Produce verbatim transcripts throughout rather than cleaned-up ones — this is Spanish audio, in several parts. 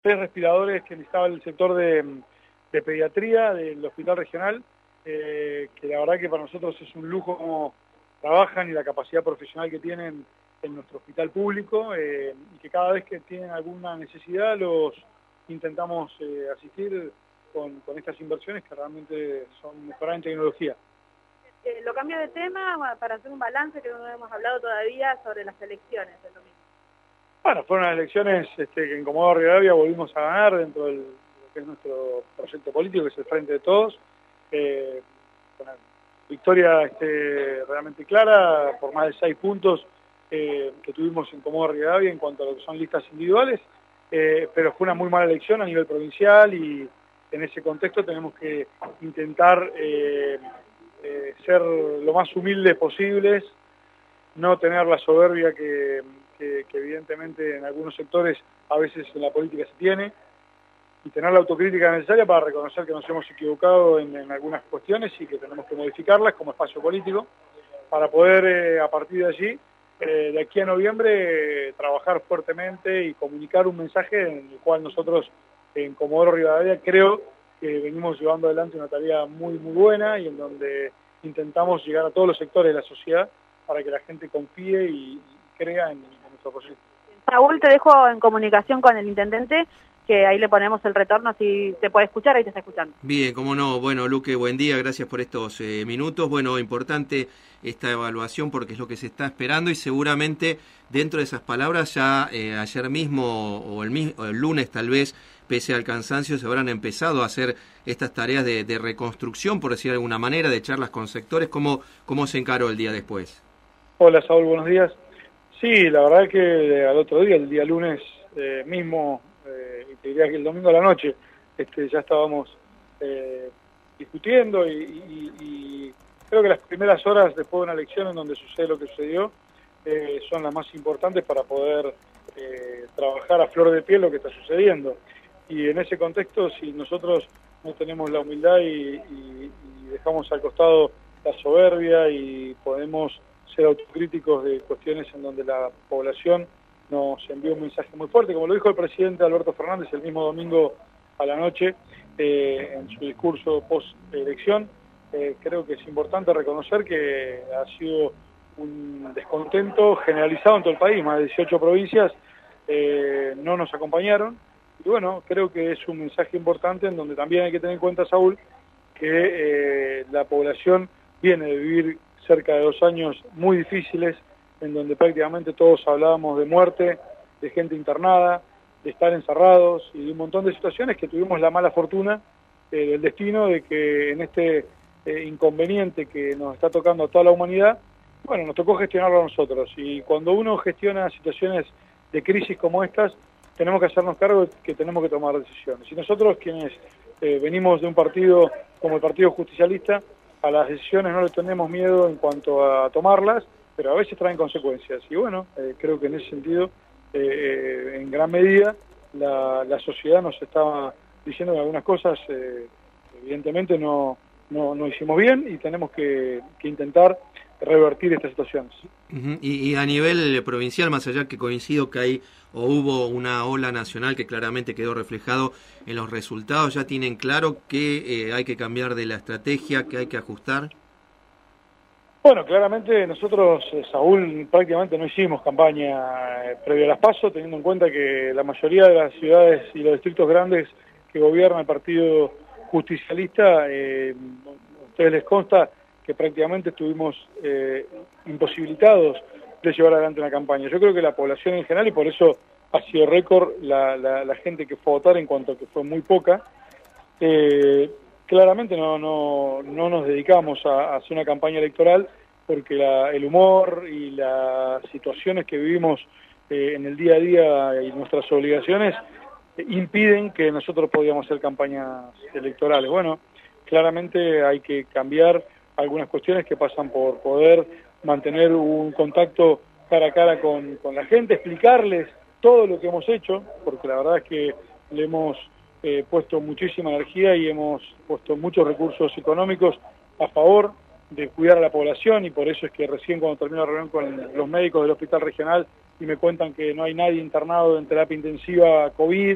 tres respiradores que necesitaba el sector de, de pediatría del hospital regional, eh, que la verdad que para nosotros es un lujo cómo trabajan y la capacidad profesional que tienen en nuestro hospital público, eh, y que cada vez que tienen alguna necesidad los intentamos eh, asistir con, con estas inversiones que realmente son mejorar en tecnología. Eh, lo cambio de tema para hacer un balance que no hemos hablado todavía sobre las elecciones del domingo. Bueno, fueron las elecciones este, que en Comodoro Rivadavia volvimos a ganar dentro de lo que es nuestro proyecto político, que es el Frente de Todos. Eh, una victoria este, realmente clara, por más de seis puntos eh, que tuvimos en Comodoro Rivadavia en cuanto a lo que son listas individuales, eh, pero fue una muy mala elección a nivel provincial y en ese contexto tenemos que intentar eh, eh, ser lo más humildes posibles, no tener la soberbia que, que, que evidentemente en algunos sectores a veces en la política se tiene, y tener la autocrítica necesaria para reconocer que nos hemos equivocado en, en algunas cuestiones y que tenemos que modificarlas como espacio político para poder eh, a partir de allí, eh, de aquí a noviembre, eh, trabajar fuertemente y comunicar un mensaje en el cual nosotros en Comodoro Rivadavia creo que venimos llevando adelante una tarea muy muy buena y en donde intentamos llegar a todos los sectores de la sociedad para que la gente confíe y, y crea en, en nuestro proyecto. Saúl, te dejo en comunicación con el intendente, que ahí le ponemos el retorno, si te puede escuchar, ahí te está escuchando. Bien, cómo no. Bueno, Luque, buen día, gracias por estos eh, minutos. Bueno, importante esta evaluación porque es lo que se está esperando y seguramente dentro de esas palabras ya eh, ayer mismo o el, o el lunes tal vez, pese al cansancio, se habrán empezado a hacer estas tareas de, de reconstrucción, por decir de alguna manera, de charlas con sectores. ¿Cómo, cómo se encaró el día después? Hola, Saúl, buenos días. Sí, la verdad que al otro día, el día lunes eh, mismo, eh, y te diría que el domingo a la noche, este, ya estábamos eh, discutiendo y, y, y creo que las primeras horas después de una elección en donde sucede lo que sucedió eh, son las más importantes para poder eh, trabajar a flor de piel lo que está sucediendo. Y en ese contexto, si nosotros no tenemos la humildad y, y, y dejamos al costado la soberbia y podemos ser autocríticos de cuestiones en donde la población nos envió un mensaje muy fuerte, como lo dijo el presidente Alberto Fernández el mismo domingo a la noche eh, en su discurso post-elección, eh, creo que es importante reconocer que ha sido un descontento generalizado en todo el país, más de dieciocho provincias eh, no nos acompañaron, y bueno, creo que es un mensaje importante en donde también hay que tener en cuenta, Saúl, que eh, la población viene de vivir cerca de dos años muy difíciles, en donde prácticamente todos hablábamos de muerte, de gente internada, de estar encerrados y de un montón de situaciones que tuvimos la mala fortuna eh, del destino de que en este eh, inconveniente que nos está tocando a toda la humanidad, bueno, nos tocó gestionarlo a nosotros. Y cuando uno gestiona situaciones de crisis como estas, tenemos que hacernos cargo de que tenemos que tomar decisiones. Y nosotros, quienes eh, venimos de un partido como el Partido Justicialista, a las decisiones no le tenemos miedo en cuanto a tomarlas, pero a veces traen consecuencias. Y bueno, eh, creo que en ese sentido, eh, en gran medida, la, la sociedad nos estaba diciendo que algunas cosas, eh, evidentemente, no, no, no hicimos bien y tenemos que, que intentar revertir estas situaciones. Uh-huh. y, y a nivel provincial, más allá que coincido que hay o hubo una ola nacional que claramente quedó reflejado en los resultados, ¿ya tienen claro que eh, hay que cambiar de la estrategia, que hay que ajustar? Bueno, claramente nosotros, eh, Saúl, prácticamente no hicimos campaña eh, previa a las PASO, teniendo en cuenta que la mayoría de las ciudades y los distritos grandes que gobierna el Partido Justicialista, eh, a ustedes les consta que prácticamente estuvimos eh, imposibilitados de llevar adelante una campaña. Yo creo que la población en general, y por eso ha sido récord la, la, la gente que fue a votar en cuanto a que fue muy poca, eh, claramente no, no, no nos dedicamos a, a hacer una campaña electoral porque la, el humor y las situaciones que vivimos eh, en el día a día y nuestras obligaciones eh, impiden que nosotros podamos hacer campañas electorales. Bueno, claramente hay que cambiar algunas cuestiones que pasan por poder mantener un contacto cara a cara con, con la gente, explicarles todo lo que hemos hecho, porque la verdad es que le hemos eh, puesto muchísima energía y hemos puesto muchos recursos económicos a favor de cuidar a la población, y por eso es que recién cuando termino la reunión con los médicos del hospital regional y me cuentan que no hay nadie internado en terapia intensiva COVID,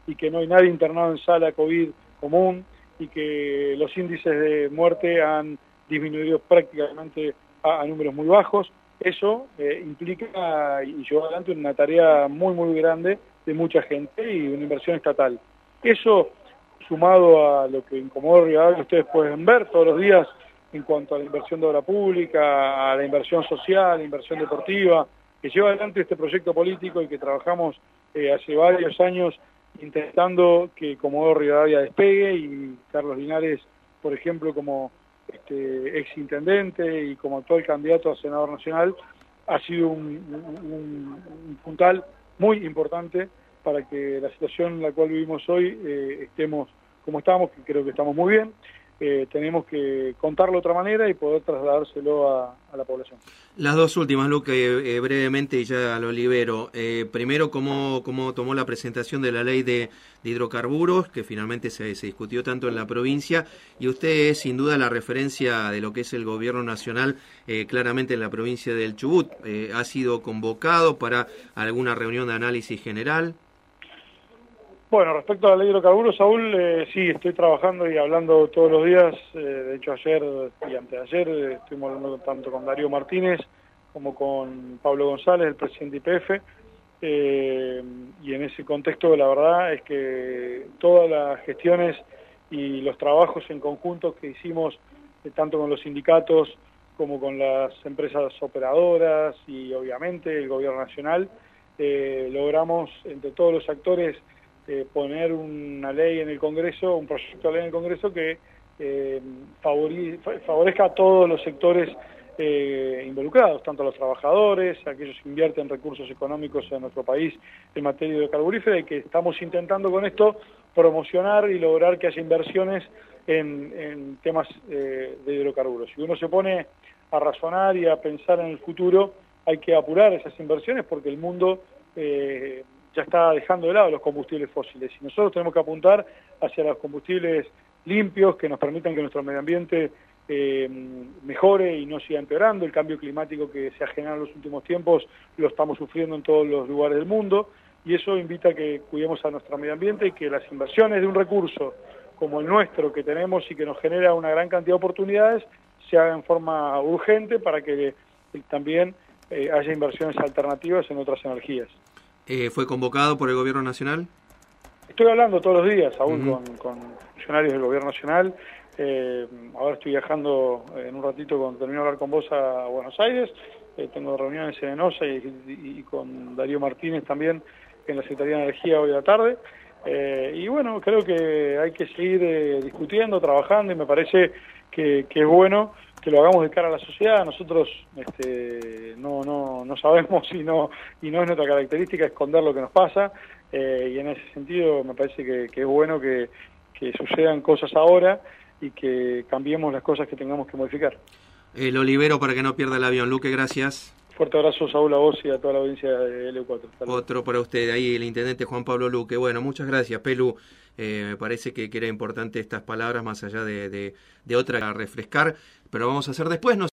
y que no hay nadie internado en sala COVID común y que los índices de muerte han disminuido prácticamente a, a números muy bajos. Eso eh, implica y lleva adelante una tarea muy muy grande de mucha gente y una inversión estatal. Eso, sumado a lo que en Comodoro Rivadavia ustedes pueden ver todos los días en cuanto a la inversión de obra pública, a la inversión social, la inversión deportiva, que lleva adelante este proyecto político y que trabajamos eh, hace varios años intentando que Comodoro Rivadavia despegue, y Carlos Linares, por ejemplo, como este, ex intendente y como actual candidato a senador nacional, ha sido un, un, un puntal muy importante para que la situación en la cual vivimos hoy eh, estemos como estamos, que creo que estamos muy bien. Eh, tenemos que contarlo de otra manera y poder trasladárselo a, a la población. Las dos últimas, Luque, eh, brevemente y ya lo libero. Eh, primero, ¿cómo, cómo tomó la presentación de la ley de, de hidrocarburos, que finalmente se, se discutió tanto en la provincia? Y usted es sin duda la referencia de lo que es el gobierno nacional, eh, claramente en la provincia del Chubut. Eh, ¿Ha sido convocado para alguna reunión de análisis general? Bueno, respecto a la ley de hidrocarburos, Saúl, eh, sí, estoy trabajando y hablando todos los días. Eh, de hecho, ayer y antes de ayer eh, estuvimos hablando tanto con Darío Martínez como con Pablo González, el presidente de Y P F. Eh, y en ese contexto, la verdad es que todas las gestiones y los trabajos en conjunto que hicimos, eh, tanto con los sindicatos como con las empresas operadoras y obviamente el gobierno nacional, eh, logramos entre todos los actores Eh, poner una ley en el Congreso, un proyecto de ley en el Congreso que eh, favore, favorezca a todos los sectores eh, involucrados, tanto a los trabajadores, a aquellos que invierten recursos económicos en nuestro país en materia de carburífera, y que estamos intentando con esto promocionar y lograr que haya inversiones en, en temas eh, de hidrocarburos. Si uno se pone a razonar y a pensar en el futuro, hay que apurar esas inversiones porque el mundo eh, ya está dejando de lado los combustibles fósiles y nosotros tenemos que apuntar hacia los combustibles limpios que nos permitan que nuestro medio ambiente eh, mejore y no siga empeorando. El cambio climático que se ha generado en los últimos tiempos lo estamos sufriendo en todos los lugares del mundo, y eso invita a que cuidemos a nuestro medio ambiente y que las inversiones de un recurso como el nuestro que tenemos y que nos genera una gran cantidad de oportunidades se hagan en forma urgente para que eh, también eh, haya inversiones alternativas en otras energías. Eh, ¿Fue convocado por el Gobierno Nacional? Estoy hablando todos los días, aún Uh-huh. con, con funcionarios del Gobierno Nacional. Eh, ahora estoy viajando en un ratito, cuando termino de hablar con vos, a Buenos Aires. Eh, tengo reuniones en ENOSA y, y, y con Darío Martínez también en la Secretaría de Energía hoy a la tarde. Eh, y bueno, creo que hay que seguir eh, discutiendo, trabajando, y me parece que, que es bueno que lo hagamos de cara a la sociedad. Nosotros este, no, no, no sabemos y no, y no es nuestra característica esconder lo que nos pasa, eh, y en ese sentido me parece que, que es bueno que, que sucedan cosas ahora y que cambiemos las cosas que tengamos que modificar. Eh, lo libero para que no pierda el avión. Luque, gracias. Fuerte abrazo, Saúl, a vos y a toda la audiencia de L cuatro. Otro para usted, ahí el intendente Juan Pablo Luque. Bueno, muchas gracias, Pelu. Eh, me parece que, que era importante estas palabras, más allá de, de, de otra a refrescar, pero vamos a hacer después. No